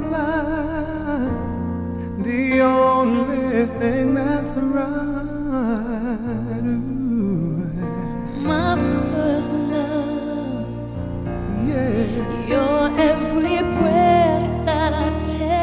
life, the only thing that's right. Ooh. My first love, Yeah. your every breath that I take.